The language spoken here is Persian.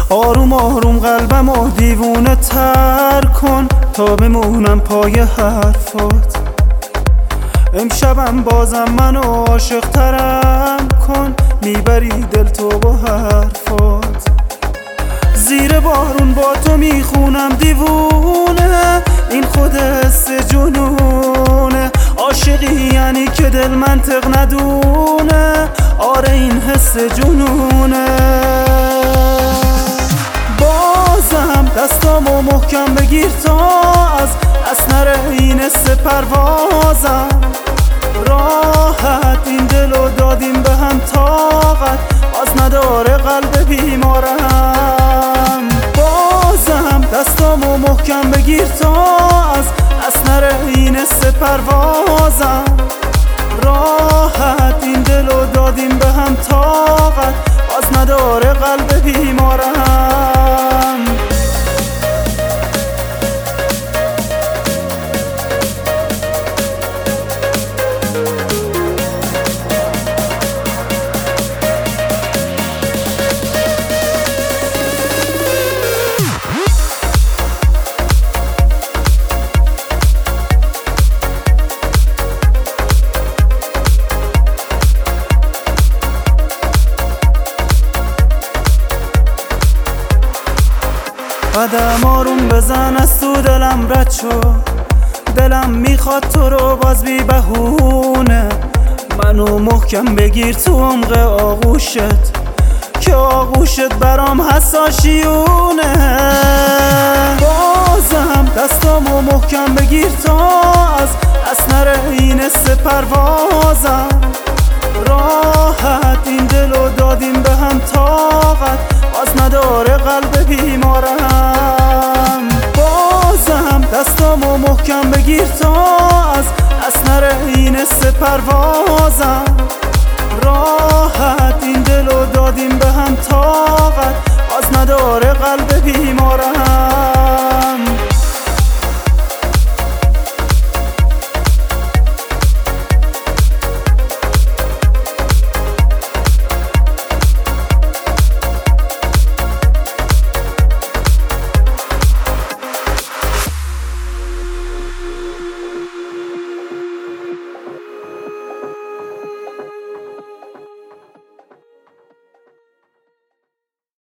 آروم آروم قلبمو دیوونه تر کن تا بمونم پای حرفات. امشبم بازم منو عاشق ترم کن، میبری دل تو با حرفات. زیر بارون با تو میخونم دیوونه، این خود حس جنونه. عاشقی یعنی که دل منطق ندونه، آره این حس جنونه. بازم دستامو محکم بگیر تا از نره این حس پروازم. راحت این دلو دادیم به هم طاقت، باز نداره قلب بیمارم. بازم دستامو محکم بگیر تا از نره این حس پروازم. راحت این دلو دادیم به هم طاقت، باز نداره قلب بیمارم. قدم آروم بزن از تو دلم رد شو، دلم میخواد تو رو باز بی بهونه. منو محکم بگیر تو عمق آغوشت که آغوشت برام حساشیونه. بازم دستامو محکم بگیر تا از نره این حس پروازم. راحت این